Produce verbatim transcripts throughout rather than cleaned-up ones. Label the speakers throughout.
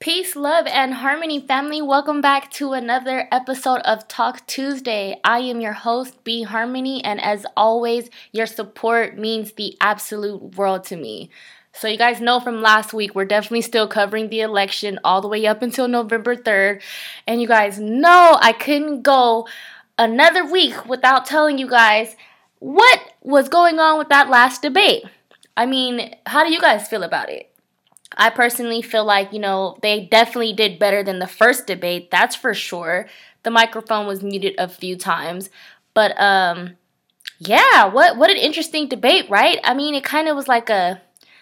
Speaker 1: Peace, love, and harmony, family. Welcome back to another episode of Talk Tuesday. I am your host, B Harmony, and as always, your support means the absolute world to me. So you guys know from last week, we're definitely still covering the election all the way up until November third. And you guys know I couldn't go another week without telling you guys what was going on with that last debate. I mean, how do you guys feel about it? I personally feel like, you know, they definitely did better than the first debate. That's for sure. The microphone was muted a few times. But, um, yeah, what, what an interesting debate, right? I mean, it kind of was like a,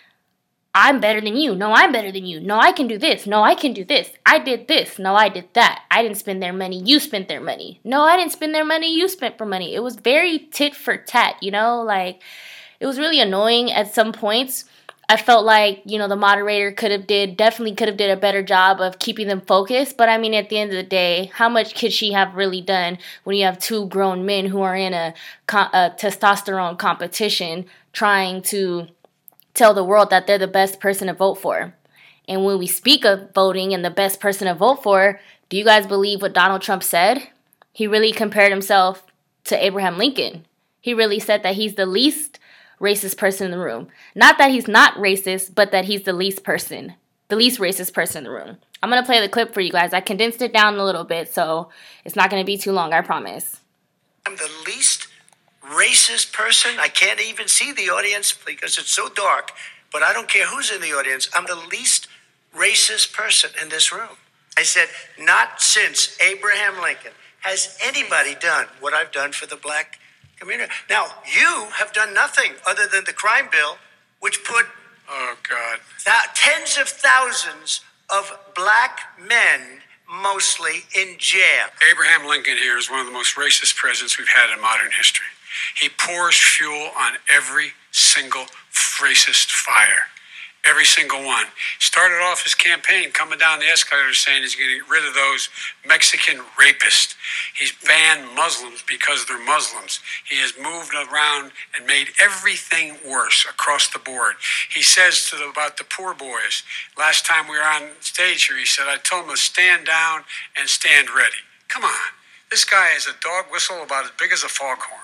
Speaker 1: I'm better than you. No, I'm better than you. No, I can do this. No, I can do this. I did this. No, I did that. I didn't spend their money. You spent their money. No, I didn't spend their money. You spent for money. It was very tit for tat, you know? Like, it was really annoying at some points. I felt like, you know, the moderator could have did, definitely could have did a better job of keeping them focused. But I mean, at the end of the day, how much could she have really done when you have two grown men who are in a, a testosterone competition trying to tell the world that they're the best person to vote for? And when we speak of voting and the best person to vote for, do you guys believe what Donald Trump said? He really compared himself to Abraham Lincoln. He really said that he's the least racist person in the room. Not that he's not racist, but that he's the least person, the least racist person in the room. I'm going to play the clip for you guys. I condensed it down a little bit, so it's not going to be too long, I promise.
Speaker 2: I'm the least racist person. I can't even see the audience because it's so dark, but I don't care who's in the audience. I'm the least racist person in this room. I said, not since Abraham Lincoln has anybody done what I've done for the black community. Now, you have done nothing other than the crime bill, which put
Speaker 3: oh God,
Speaker 2: th- tens of thousands of black men, mostly, in jail.
Speaker 3: Abraham Lincoln here is one of the most racist presidents we've had in modern history. He pours fuel on every single racist fire. Every single one. Started off his campaign coming down the escalator saying he's going to get rid of those Mexican rapists. He's banned Muslims because they're Muslims. He has moved around and made everything worse across the board. He says to the, about the poor boys, last time we were on stage here, he said, I told them to stand down and stand ready. Come on. This guy is a dog whistle about as big as a foghorn.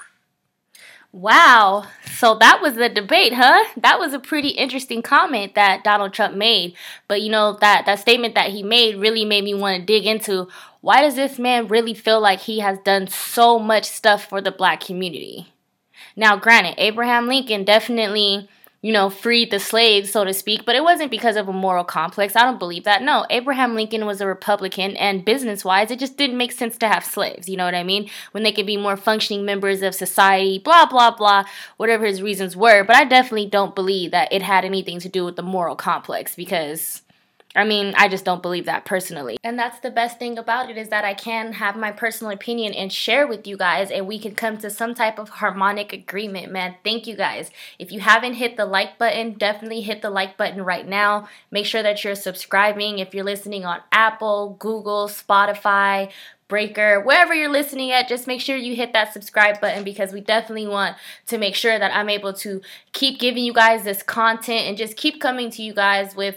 Speaker 1: Wow. So that was the debate, huh? That was a pretty interesting comment that Donald Trump made. But, you know, that, that statement that he made really made me want to dig into why does this man really feel like he has done so much stuff for the black community? Now, granted, Abraham Lincoln definitely, you know, freed the slaves, so to speak, but it wasn't because of a moral complex. I don't believe that. No, Abraham Lincoln was a Republican, and business-wise, it just didn't make sense to have slaves, you know what I mean? When they could be more functioning members of society, blah, blah, blah, whatever his reasons were. But I definitely don't believe that it had anything to do with the moral complex because, I mean, I just don't believe that personally. And that's the best thing about it is that I can have my personal opinion and share with you guys and we can come to some type of harmonic agreement, man. Thank you guys. If you haven't hit the like button, definitely hit the like button right now. Make sure that you're subscribing if you're listening on Apple, Google, Spotify, Breaker, wherever you're listening at, just make sure you hit that subscribe button because we definitely want to make sure that I'm able to keep giving you guys this content and just keep coming to you guys with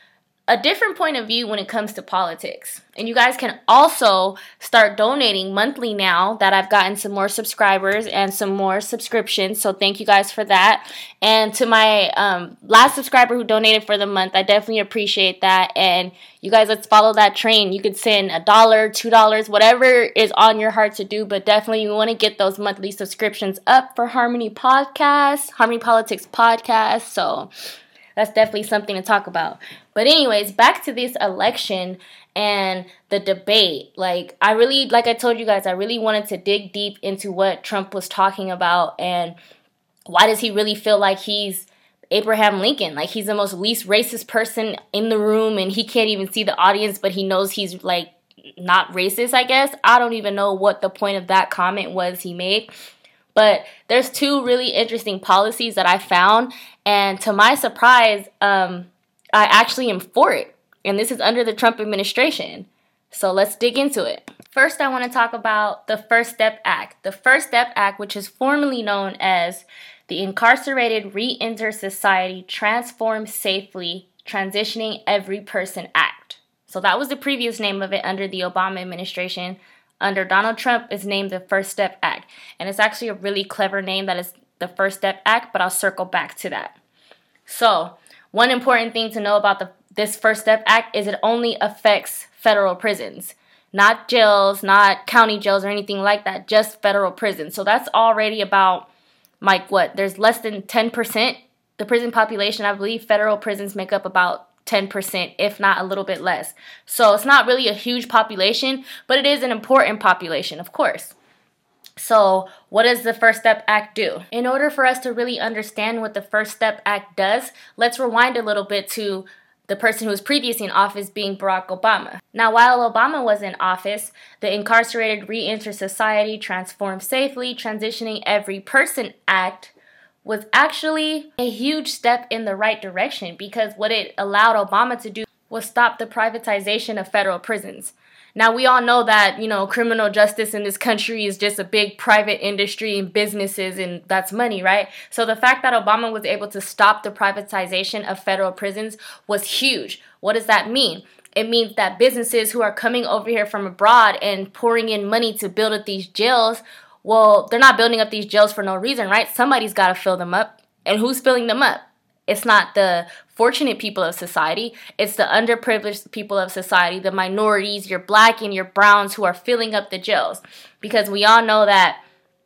Speaker 1: a different point of view when it comes to politics. And you guys can also start donating monthly now that I've gotten some more subscribers and some more subscriptions. So thank you guys for that. And to my um, last subscriber who donated for the month, I definitely appreciate that. And you guys, let's follow that train. You could send a dollar, two dollars, whatever is on your heart to do. But definitely you want to get those monthly subscriptions up for Harmony Podcast, Harmony Politics Podcast. So that's definitely something to talk about. But anyways, back to this election and the debate. Like, I really, like I told you guys, I really wanted to dig deep into what Trump was talking about and why does he really feel like he's Abraham Lincoln? Like, he's the most least racist person in the room and he can't even see the audience, but he knows he's, like, not racist, I guess. I don't even know what the point of that comment was he made. But there's two really interesting policies that I found, and to my surprise, um, I actually am for it. And this is under the Trump administration. So let's dig into it. First, I want to talk about the First Step Act. The First Step Act, which is formerly known as the Incarcerated Re-Enter Society Transform Safely Transitioning Every Person Act. So that was the previous name of it under the Obama administration. Under Donald Trump, it's named the First Step Act. And it's actually a really clever name that is the First Step Act, but I'll circle back to that. So one important thing to know about the this First Step Act is it only affects federal prisons. Not jails, not county jails or anything like that, just federal prisons. So that's already about, like what, there's less than ten percent. The prison population, I believe federal prisons make up about ten percent, if not a little bit less. So it's not really a huge population, but it is an important population, of course. So what does the First Step Act do? In order for us to really understand what the First Step Act does, let's rewind a little bit to the person who was previously in office, being Barack Obama. Now, while Obama was in office, the Incarcerated Reenter Society Transform Safely, Transitioning Every Person Act was actually a huge step in the right direction, because what it allowed Obama to do was stop the privatization of federal prisons. Now, we all know that, you know, criminal justice in this country is just a big private industry and businesses, and that's money, right? So the fact that Obama was able to stop the privatization of federal prisons was huge. What does that mean? It means that businesses who are coming over here from abroad and pouring in money to build up these jails, well, they're not building up these jails for no reason, right? Somebody's got to fill them up. And who's filling them up? It's not the fortunate people of society. It's the underprivileged people of society, the minorities, your black and your browns, who are filling up the jails. Because we all know that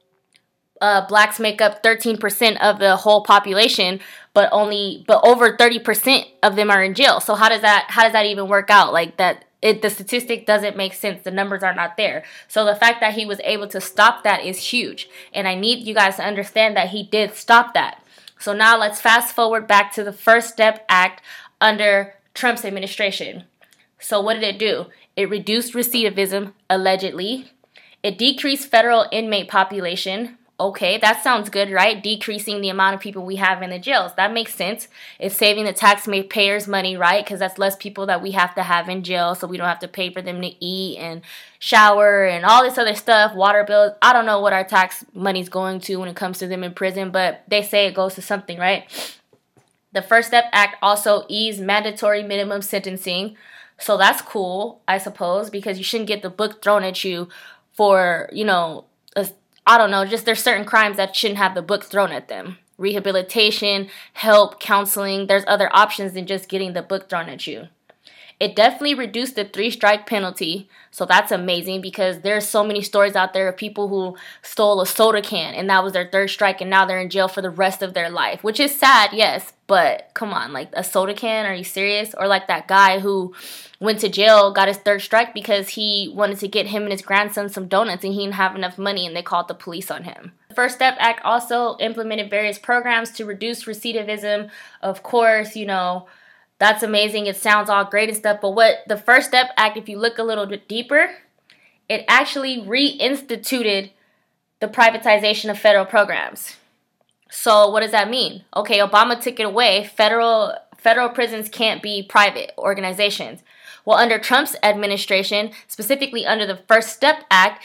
Speaker 1: uh, blacks make up thirteen percent of the whole population, but only but over thirty percent of them are in jail. So how does that how does that even work out? Like that it the statistic doesn't make sense. The numbers are not there. So the fact that he was able to stop that is huge. And I need you guys to understand that he did stop that. So now let's fast forward back to the First Step Act under Trump's administration. So what did it do? It reduced recidivism, allegedly. It decreased federal inmate population. Okay, that sounds good, right? Decreasing the amount of people we have in the jails. That makes sense. It's saving the taxpayers money, right? Because that's less people that we have to have in jail, so we don't have to pay for them to eat and shower and all this other stuff, water bills. I don't know what our tax money's going to when it comes to them in prison, but they say it goes to something, right? The First Step Act also eased mandatory minimum sentencing. So that's cool, I suppose, because you shouldn't get the book thrown at you for, you know, a I don't know, just there's certain crimes that shouldn't have the book thrown at them. Rehabilitation, help, counseling, there's other options than just getting the book thrown at you. It definitely reduced the three-strike penalty, so that's amazing, because there's so many stories out there of people who stole a soda can and that was their third strike and now they're in jail for the rest of their life, which is sad, yes, but come on, like a soda can, are you serious? Or like that guy who went to jail, got his third strike because he wanted to get him and his grandson some donuts and he didn't have enough money and they called the police on him. The First Step Act also implemented various programs to reduce recidivism. Of course, you know, that's amazing. It sounds all great and stuff, but what the First Step Act, if you look a little bit deeper, it actually reinstituted the privatization of federal programs. So what does that mean? Okay, Obama took it away. Federal federal prisons can't be private organizations. Well, under Trump's administration, specifically under the First Step Act,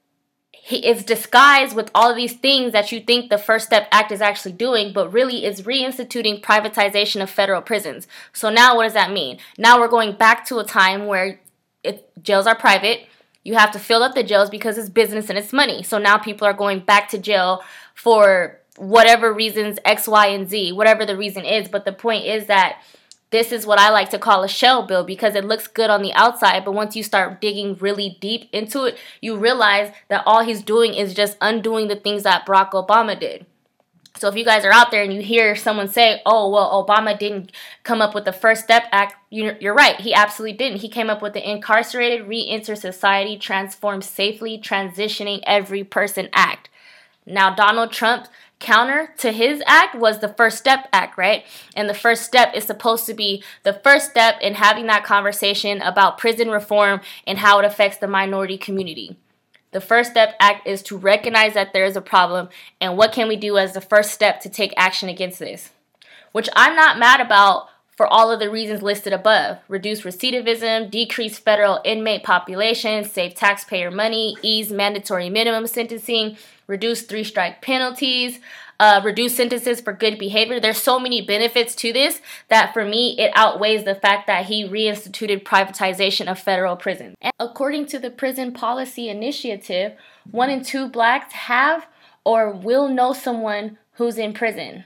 Speaker 1: he is disguised with all of these things that you think the First Step Act is actually doing, but really is reinstituting privatization of federal prisons. So now what does that mean? Now we're going back to a time where it, jails are private. You have to fill up the jails because it's business and it's money. So now people are going back to jail for whatever reasons, X, Y, and Z, whatever the reason is. But the point is that this is what I like to call a shell bill, because it looks good on the outside, but once you start digging really deep into it, you realize that all he's doing is just undoing the things that Barack Obama did. So if you guys are out there and you hear someone say, oh, well, Obama didn't come up with the First Step Act, you're right. He absolutely didn't. He came up with the Incarcerated Reenter Society Transform Safely, Transitioning Every Person Act. Now, Donald Trump counter to his act was the First Step Act, right? And the first step is supposed to be the first step in having that conversation about prison reform and how it affects the minority community. The First Step Act is to recognize that there is a problem and what can we do as the first step to take action against this, which I'm not mad about for all of the reasons listed above. Reduce recidivism, decrease federal inmate population, save taxpayer money, ease mandatory minimum sentencing, reduce three-strike penalties, uh, reduce sentences for good behavior. There's so many benefits to this that for me, it outweighs the fact that he reinstituted privatization of federal prisons. And according to the Prison Policy Initiative, one in two blacks have or will know someone who's in prison.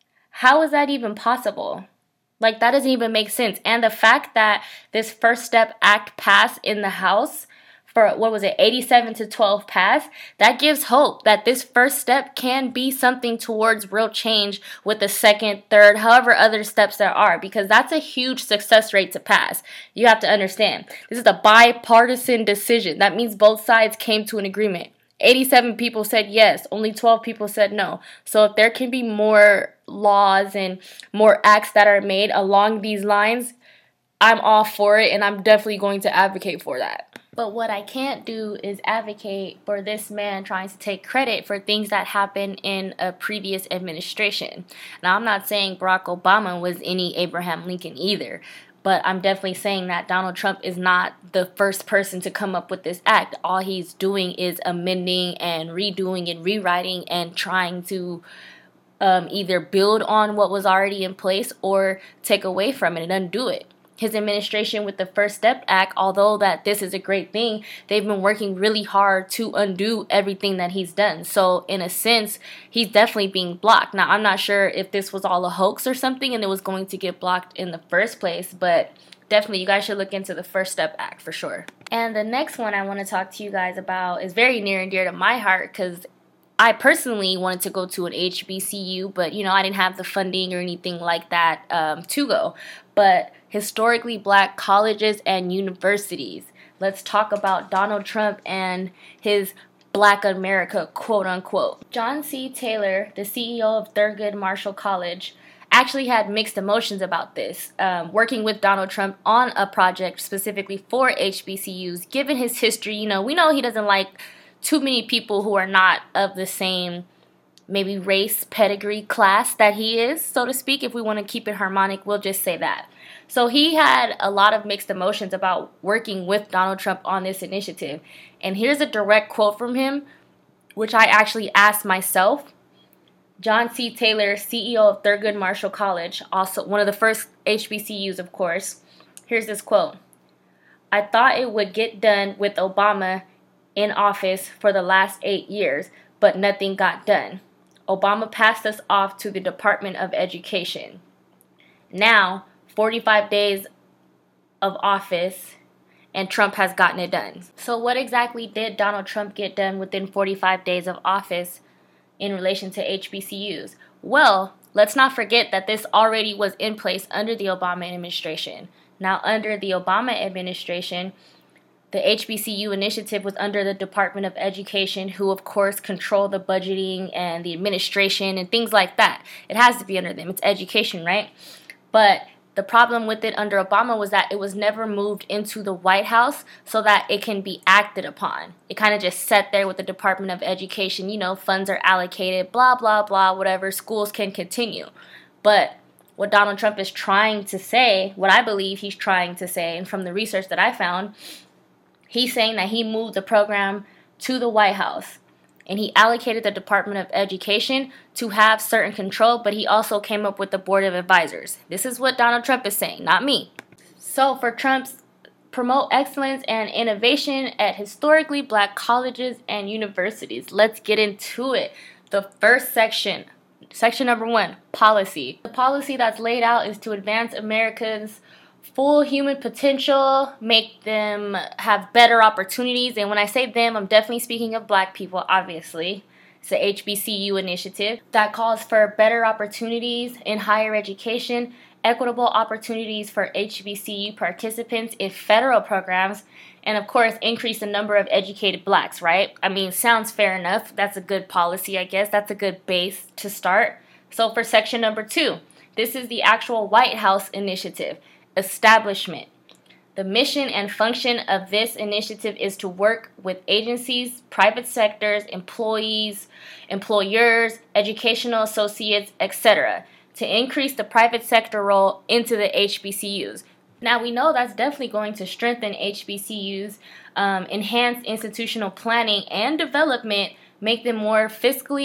Speaker 1: How is that even possible? Like, that doesn't even make sense. And the fact that this First Step Act passed in the House for, what was it, eighty-seven to twelve pass, that gives hope that this first step can be something towards real change with the second, third, however other steps there are, because that's a huge success rate to pass. You have to understand, this is a bipartisan decision. That means both sides came to an agreement. eighty-seven people said yes, only twelve people said no. So if there can be more laws and more acts that are made along these lines, I'm all for it, and I'm definitely going to advocate for that. But what I can't do is advocate for this man trying to take credit for things that happened in a previous administration. Now, I'm not saying Barack Obama was any Abraham Lincoln either, but I'm definitely saying that Donald Trump is not the first person to come up with this act. All he's doing is amending and redoing and rewriting and trying to um, either build on what was already in place or take away from it and undo it. His administration with the First Step Act, although that this is a great thing, they've been working really hard to undo everything that he's done. So in a sense, he's definitely being blocked. Now, I'm not sure if this was all a hoax or something and it was going to get blocked in the first place, but definitely you guys should look into the First Step Act for sure. And the next one I want to talk to you guys about is very near and dear to my heart because I personally wanted to go to an H B C U, but, you know, I didn't have the funding or anything like that um, to go. But historically black colleges and universities. Let's talk about Donald Trump and his Black America, quote unquote. John C. Taylor, the C E O of Thurgood Marshall College, actually had mixed emotions about this, um, working with Donald Trump on a project specifically for H B C Us. Given his history, you know, we know he doesn't like too many people who are not of the same maybe race, pedigree, class that he is, so to speak. If we want to keep it harmonic, we'll just say that. So he had a lot of mixed emotions about working with Donald Trump on this initiative. And here's a direct quote from him, which I actually asked myself. John C. Taylor, C E O of Thurgood Marshall College, also one of the first H B C Us, of course. Here's this quote. "I thought it would get done with Obama in office for the last eight years, but nothing got done. Obama passed us off to the Department of Education. Now, forty-five days of office, and Trump has gotten it done." So what exactly did Donald Trump get done within forty-five days of office in relation to H B C Us? Well, let's not forget that this already was in place under the Obama administration. Now, under the Obama administration, the H B C U initiative was under the Department of Education, who, of course, control the budgeting and the administration and things like that. It has to be under them. It's education, right? But the problem with it under Obama was that it was never moved into the White House so that it can be acted upon. It kind of just sat there with the Department of Education. You know, funds are allocated, blah, blah, blah, whatever. Schools can continue. But what Donald Trump is trying to say, what I believe he's trying to say, and from the research that I found, he's saying that he moved the program to the White House. And he allocated the Department of Education to have certain control, but he also came up with the Board of Advisors. This is what Donald Trump is saying, not me. So for Trump's promote excellence and innovation at historically black colleges and universities, let's get into it. The first section, section number one, policy. The policy that's laid out is to advance America's full human potential, make them have better opportunities. And when I say them, I'm definitely speaking of black people, obviously. It's the H B C U initiative that calls for better opportunities in higher education, equitable opportunities for H B C U participants in federal programs, and of course, increase the number of educated blacks, right? I mean, sounds fair enough. That's a good policy, I guess. That's a good base to start. So for section number two, this is the actual White House initiative. Establishment. The mission and function of this initiative is to work with agencies, private sectors, employees, employers, educational associates, et cetera, to increase the private sector role into the H B C Us. Now, we know that's definitely going to strengthen H B C Us, um, enhance institutional planning and development, make them more fiscally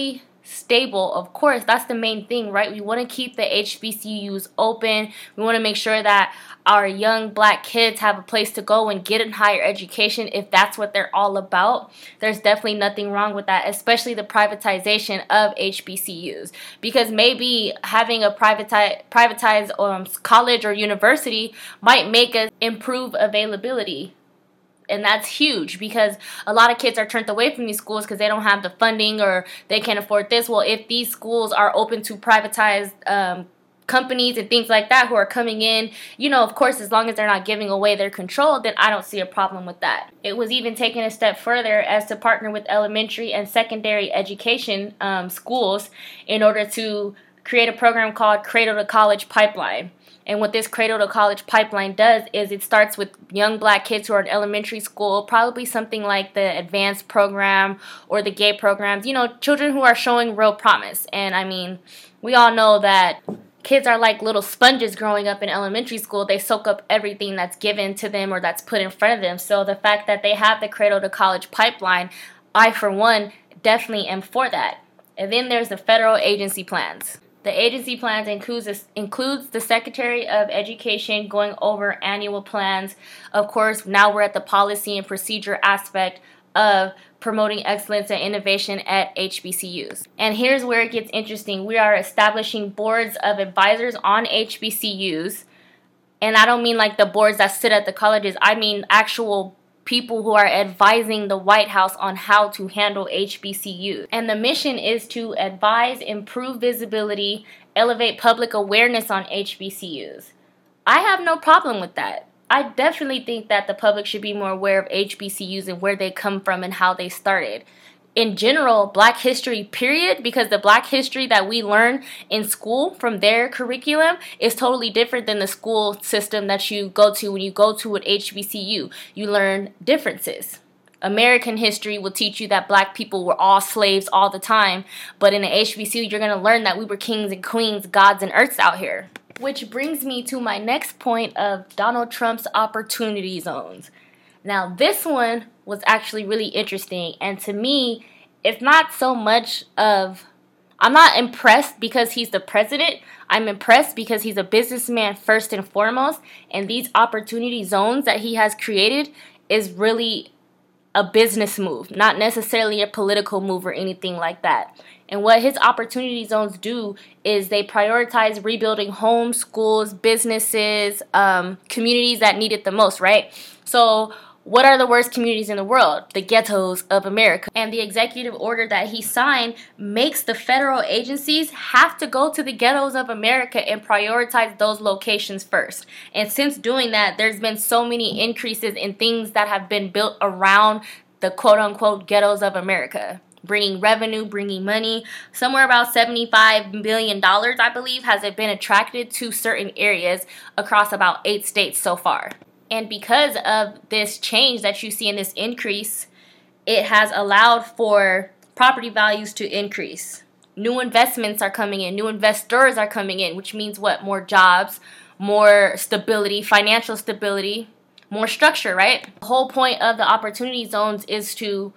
Speaker 1: stable. Of course, that's the main thing, right? We want to keep the H B C Us open. We want to make sure that our young black kids have a place to go and get a higher education if that's what they're all about. There's definitely nothing wrong with that, especially the privatization of H B C Us. Because maybe having a privati- privatized um, college or university might make us improve availability. And that's huge because a lot of kids are turned away from these schools because they don't have the funding or they can't afford this. Well, if these schools are open to privatized um, companies and things like that who are coming in, you know, of course, as long as they're not giving away their control, then I don't see a problem with that. It was even taken a step further as to partner with elementary and secondary education um, schools in order to create a program called Cradle to College Pipeline. And what this Cradle to College Pipeline does is it starts with young black kids who are in elementary school, probably something like the advanced program or the gay programs, you know, children who are showing real promise. And I mean, we all know that kids are like little sponges growing up in elementary school. They soak up everything that's given to them or that's put in front of them. So the fact that they have the Cradle to College Pipeline, I, for one, definitely am for that. And then there's the federal agency plans. The agency plans includes, includes the Secretary of Education going over annual plans. Of course, now we're at the policy and procedure aspect of promoting excellence and innovation at H B C Us. And here's where it gets interesting. We are establishing boards of advisors on H B C Us. And I don't mean like the boards that sit at the colleges. I mean actual people who are advising the White House on how to handle H B C Us. And the mission is to advise, improve visibility, elevate public awareness on H B C Us. I have no problem with that. I definitely think that the public should be more aware of H B C Us and where they come from and how they started. In general, Black history, period, because the Black history that we learn in school from their curriculum is totally different than the school system that you go to when you go to an H B C U. You learn differences. American history will teach you that Black people were all slaves all the time, but in an H B C U, you're going to learn that we were kings and queens, gods and earths out here. Which brings me to my next point of Donald Trump's opportunity zones. Now, this one was actually really interesting, and to me, it's not so much of, I'm not impressed because he's the president. I'm impressed because he's a businessman first and foremost, and these opportunity zones that he has created is really a business move, not necessarily a political move or anything like that. And what his opportunity zones do is they prioritize rebuilding homes, schools, businesses, um, communities that need it the most, right? So what are the worst communities in the world? The ghettos of America. And the executive order that he signed makes the federal agencies have to go to the ghettos of America and prioritize those locations first. And since doing that, there's been so many increases in things that have been built around the quote-unquote ghettos of America. Bringing revenue, bringing money. Somewhere about seventy-five million dollars, I believe, has it been attracted to certain areas across about eight states so far. And because of this change that you see in this increase, it has allowed for property values to increase. New investments are coming in. New investors are coming in, which means what? More jobs, more stability, financial stability, more structure, right? The whole point of the opportunity zones is to,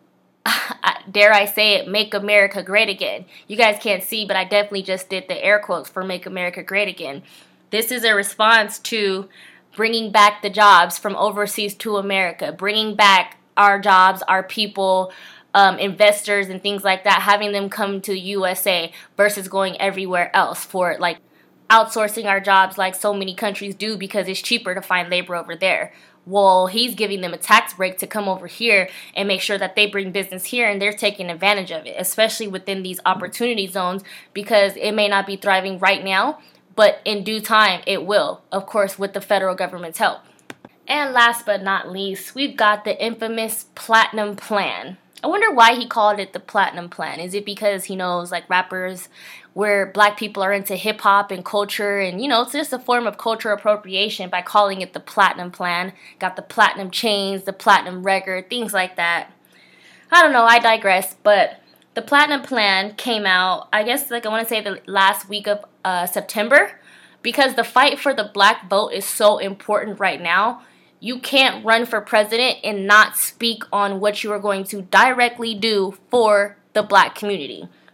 Speaker 1: dare I say it, make America great again. You guys can't see, but I definitely just did the air quotes for make America great again. This is a response to bringing back the jobs from overseas to America, bringing back our jobs, our people, um, investors and things like that, having them come to U S A versus going everywhere else for like outsourcing our jobs like so many countries do because it's cheaper to find labor over there. Well, he's giving them a tax break to come over here and make sure that they bring business here, and they're taking advantage of it, especially within these opportunity zones because it may not be thriving right now, but in due time, it will, of course, with the federal government's help. And last but not least, we've got the infamous Platinum Plan. I wonder why he called it the Platinum Plan. Is it because he knows, like, rappers where Black people are into hip-hop and culture, and, you know, it's just a form of cultural appropriation by calling it the Platinum Plan. Got the platinum chains, the platinum record, things like that. I don't know, I digress, but the Platinum Plan came out, I guess, like I want to say the last week of uh, September, because the fight for the Black vote is so important right now. You can't run for president and not speak on what you are going to directly do for the Black community.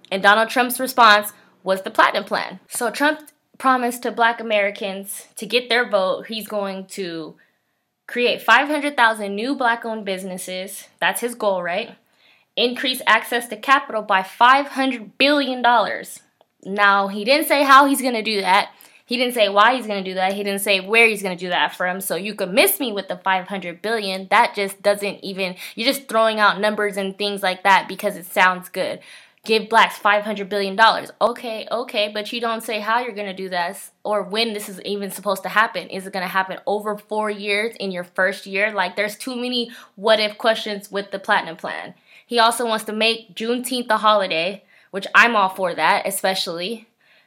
Speaker 1: And Donald Trump's response was the Platinum Plan. So Trump promised to Black Americans to get their vote, he's going to create five hundred thousand new Black-owned businesses. That's his goal, right? Increase access to capital by five hundred billion dollars. Now, he didn't say how he's going to do that. He didn't say why he's going to do that. He didn't say where he's going to do that from. So you could miss me with the five hundred billion dollars. That just doesn't even, you're just throwing out numbers and things like that because it sounds good. Give blacks five hundred billion dollars. Okay, okay, but you don't say how you're going to do this or when this is even supposed to happen. Is it going to happen over four years in your first year? Like, there's too many what-if questions with the Platinum Plan. He also wants to make Juneteenth a holiday, which I'm all for that, especially,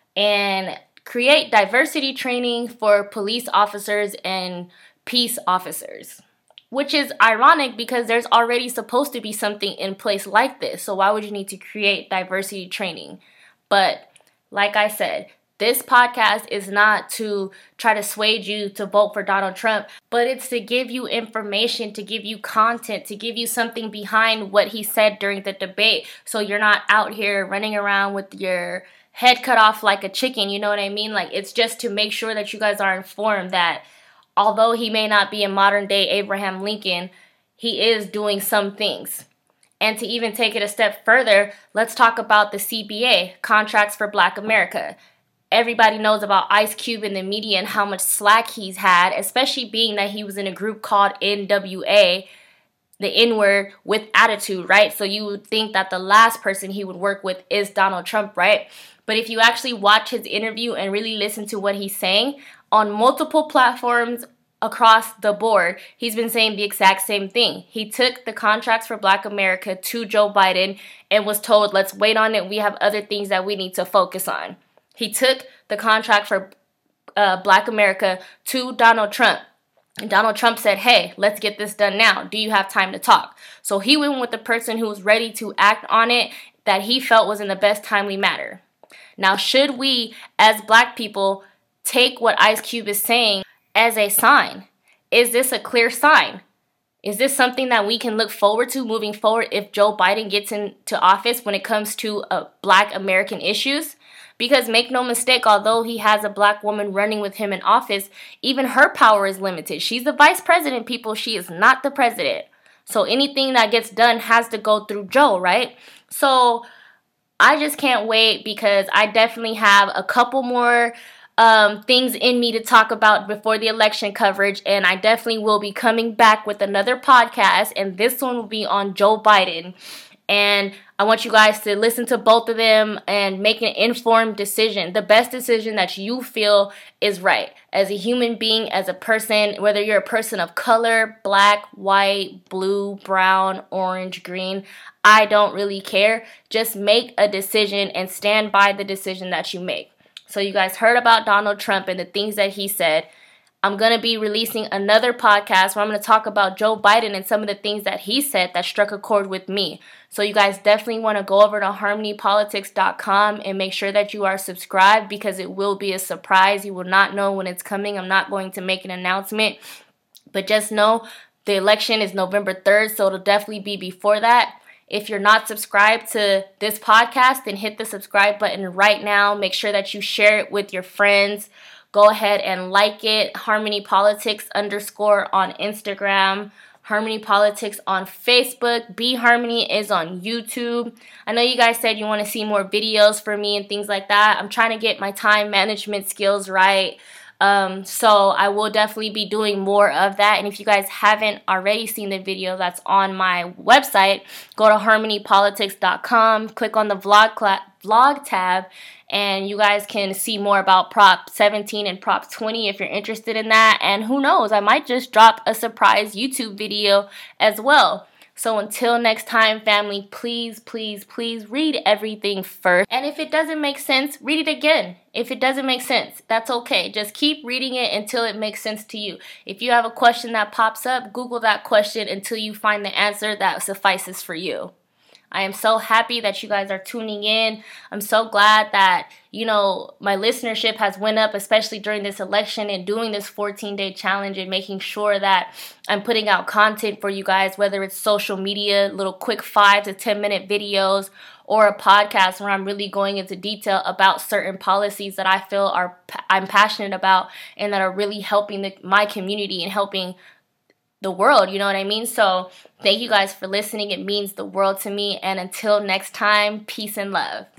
Speaker 1: and create diversity training for police officers and peace officers, which is ironic because there's already supposed to be something in place like this. So why would you need to create diversity training? But like I said, this podcast is not to try to sway you to vote for Donald Trump, but it's to give you information, to give you content, to give you something behind what he said during the debate. So you're not out here running around with your head cut off like a chicken, you know what I mean? Like, it's just to make sure that you guys are informed that although he may not be a modern day Abraham Lincoln, he is doing some things. And to even take it a step further, let's talk about the C B A, Contracts for Black America. Everybody knows about Ice Cube in the media and how much slack he's had, especially being that he was in a group called N W A, the N-word with attitude, right? So you would think that the last person he would work with is Donald Trump, right? But if you actually watch his interview and really listen to what he's saying, on multiple platforms across the board, he's been saying the exact same thing. He took the Contracts for Black America to Joe Biden and was told, let's wait on it. We have other things that we need to focus on. He took the contract for uh, Black America to Donald Trump. And Donald Trump said, hey, let's get this done now. Do you have time to talk? So he went with the person who was ready to act on it that he felt was in the best timely manner. Now, should we, as Black people, take what Ice Cube is saying as a sign? Is this a clear sign? Is this something that we can look forward to moving forward if Joe Biden gets into office when it comes to uh, Black American issues? Because make no mistake, although he has a Black woman running with him in office, even her power is limited. She's the vice president, people. She is not the president. So anything that gets done has to go through Joe, right? So I just can't wait because I definitely have a couple more um, things in me to talk about before the election coverage. And I definitely will be coming back with another podcast. And this one will be on Joe Biden. And I want you guys to listen to both of them and make an informed decision. The best decision that you feel is right. As a human being, as a person, whether you're a person of color, black, white, blue, brown, orange, green, I don't really care. Just make a decision and stand by the decision that you make. So you guys heard about Donald Trump and the things that he said. I'm going to be releasing another podcast where I'm going to talk about Joe Biden and some of the things that he said that struck a chord with me. So you guys definitely want to go over to harmony politics dot com and make sure that you are subscribed because it will be a surprise. You will not know when it's coming. I'm not going to make an announcement, but just know the election is November third, so it'll definitely be before that. If you're not subscribed to this podcast, then hit the subscribe button right now. Make sure that you share it with your friends. Go ahead and like it. Harmony Politics underscore on Instagram. Harmony Politics on Facebook. Be Harmony is on YouTube. I know you guys said you want to see more videos for me and things like that. I'm trying to get my time management skills right. Um, so I will definitely be doing more of that. And if you guys haven't already seen the video that's on my website, go to harmony politics dot com, click on the vlog, cla- vlog tab, and you guys can see more about Prop seventeen and Prop twenty if you're interested in that. And who knows, I might just drop a surprise YouTube video as well. So until next time, family, please, please, please read everything first. And if it doesn't make sense, read it again. If it doesn't make sense, that's okay. Just keep reading it until it makes sense to you. If you have a question that pops up, Google that question until you find the answer that suffices for you. I am so happy that you guys are tuning in. I'm so glad that, you know, my listenership has went up, especially during this election and doing this fourteen-day challenge and making sure that I'm putting out content for you guys, whether it's social media, little quick five to ten minute videos, or a podcast where I'm really going into detail about certain policies that I feel are I'm passionate about and that are really helping the, my community and helping the world, you know what I mean? So thank you guys for listening. It means the world to me. And until next time, peace and love.